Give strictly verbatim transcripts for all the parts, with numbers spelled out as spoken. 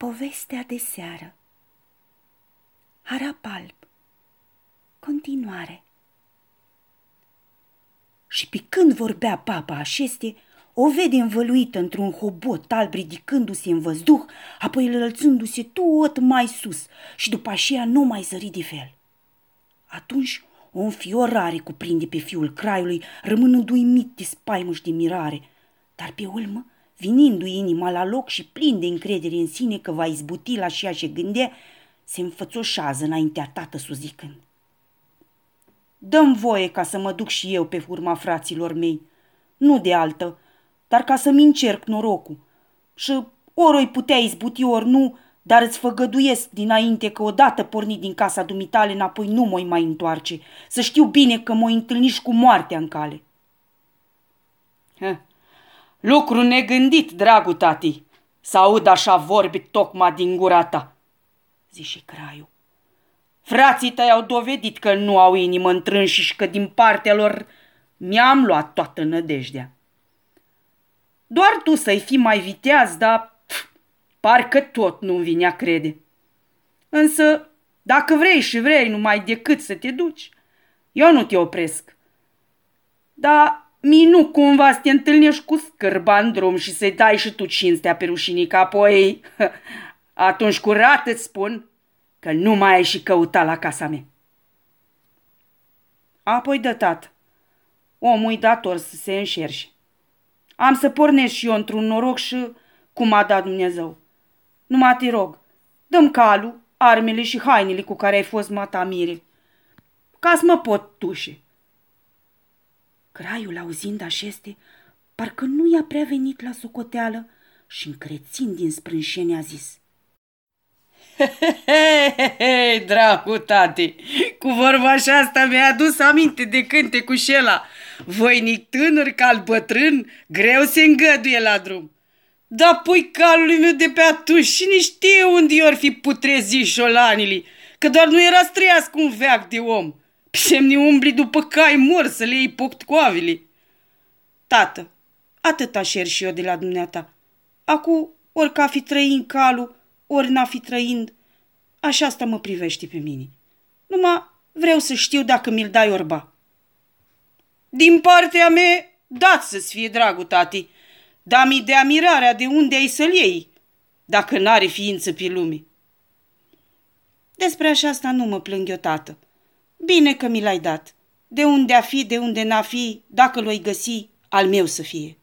Povestea de seară. Harap alb. Continuare. Și pe când vorbea papa așeste, o vede învăluită într-un hobot alb ridicându-se în văzduh, apoi înălțându-se tot mai sus și după aceea nu mai zări de fel. Atunci o înfiorare cuprinde pe fiul craiului, rămânând uimit de spaimă și de mirare, dar pe urmă, vinindu-i inima la loc și plin de încredere în sine că va izbuti la ceea ce gândea, se înfățoșează înaintea tatăsu zicând: Dă-mi voie ca să mă duc și eu pe urma fraților mei, nu de altă, dar ca să-mi încerc norocul. Și ori o-i putea izbuti, ori nu, dar îți făgăduiesc dinainte că odată pornit din casa dumitale, înapoi nu m-o mai întoarce, să știu bine că m-o întâlniși cu moartea în cale. Heh. Lucru negândit, dragul tati, să aud așa vorbi tocmai din gura ta, zice craiul. Frații tăi au dovedit că nu au inimă întrânși și că din partea lor mi-am luat toată nădejdea. Doar tu să-i fii mai viteaz, dar pf, parcă tot nu-mi vine a crede. Însă, dacă vrei și vrei numai decât să te duci, eu nu te opresc. Dar mi nu cumva să te întâlnești cu scârba în drum și să-i dai și tu cinstea pe rușinii, că apoi, atunci curat îți spun că nu mai ai și căuta la casa mea. Apoi dă tată, omul-i dator să se înșerșe. Am să pornesc și eu într-un noroc și cum a dat Dumnezeu. Numai te rog, dă-mi calul, armele și hainele cu care ai fost mata mire, ca să mă pot tușe. Craiul, auzind așeste, parcă nu i-a prea venit la socoteală și, încrețind din sprânșenie, a zis: He-he-he, dragul tati, cu vorba așa asta mi-a adus aminte de cântecul șela: voinic tânăr cal bătrân, greu se îngăduie la drum. Dar pui calului meu de pe atunci și nici știe unde i-or fi putrezit șolanile, că doar nu era străiască un veac de om. Semni umbli după cai mor să le iei poctcoavile. Tată, atâta șer și eu de la dumneata. Acu, ori ca fi trăind calul, ori n-a fi trăind, așa asta mă privește pe mine. Numai vreau să știu dacă mi-l dai orba. Din partea mea, dați să-ți fie, dragul tati, dar mi dea mirarea de unde ai să-l iei, dacă n-are ființă pe lume. Despre așa asta nu mă plâng eu, tată. Bine că mi l-ai dat. De unde a fi, de unde n-a fi, dacă l-o-i găsi, al meu să fie.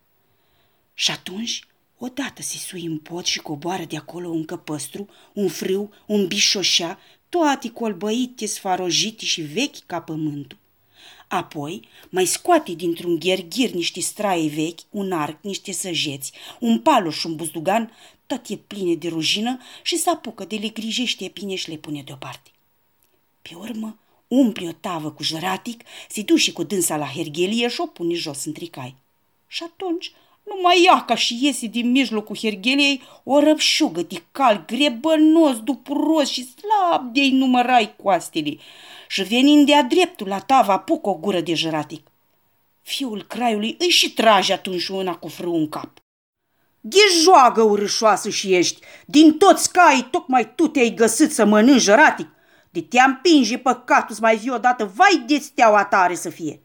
Și atunci, odată se sui în pod și coboară de acolo un căpăstru, un frâu, un bișoșea, toate colbăite, sfarojite și vechi ca pământul. Apoi mai scoate dintr-un gherghir niște straie vechi, un arc, niște săjeți, un paloș și un buzdugan, toate pline de rujină, și se apucă de le grijește bine și le pune deoparte. Pe urmă, umple o tavă cu jăratic, se duce cu dânsa la herghelie și o pune jos în tricai. Și atunci numai ia ca și iese din mijlocul hergheliei o răpșugă de cal grebănos, dupuros și slab de-i numărai coastele. Și venind de-a dreptul la tavă, apucă o gură de jăratic. Fiul craiului îi și trage atunci una cu frâu în cap. Ghijoagă urâșoasă și ești, din toți caii tocmai tu te-ai găsit să mănânci jăratic. De te împinge păcatul să mai zi odată, vai de steaua tare să fie.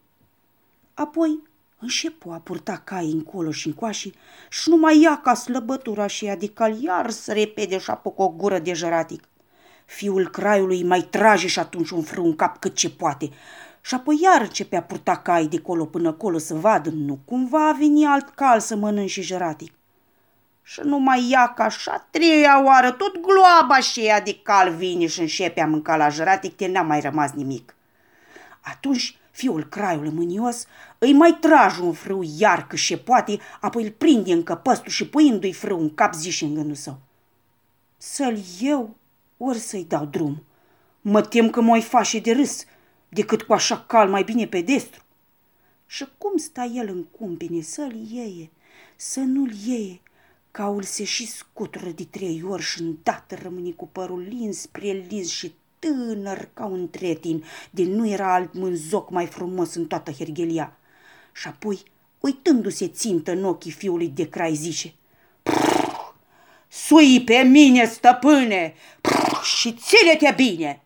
Apoi înșepu a purta caii încolo și încoași și numai ia ca slăbătura și ea de cal iar să repede și apucă o gură de jăratic. Fiul craiului mai trage și atunci un frâu în cap cât ce poate și apoi iar începe a purta caii de colo până colo să vadă nu cumva a veni alt cal să mănânce jăratic. Și numai ia ca așa treia oară tot gloaba și ea de cal vine și începe a mânca la jăratic, că n-a mai rămas nimic. Atunci fiul craiului mânios îi mai trage un frâu iar cât și poate, apoi îl prinde în căpăstru și puindu-i frâu în cap zice în gândul său: să-l iau ori să-i dau drum. Mă tem că m-o-i face de râs, decât cu așa cal mai bine pe destru. Și cum sta el în cumpine să-l ieie, să nu-l ieie, caul se și scutură de trei ori și îndată rămâne cu părul lins spre lins și tânăr ca un tretin, de nu era alt mânzoc mai frumos în toată herghelia. Și apoi, uitându-se țintă în ochii fiului de crai, zice: Sui pe mine, stăpâne, și ține-te bine!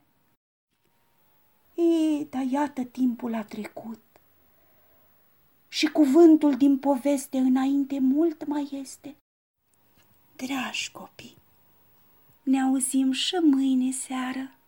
E, dar iată timpul a trecut și cuvântul din poveste înainte mult mai este. Dragi copii, ne auzim și mâine seară.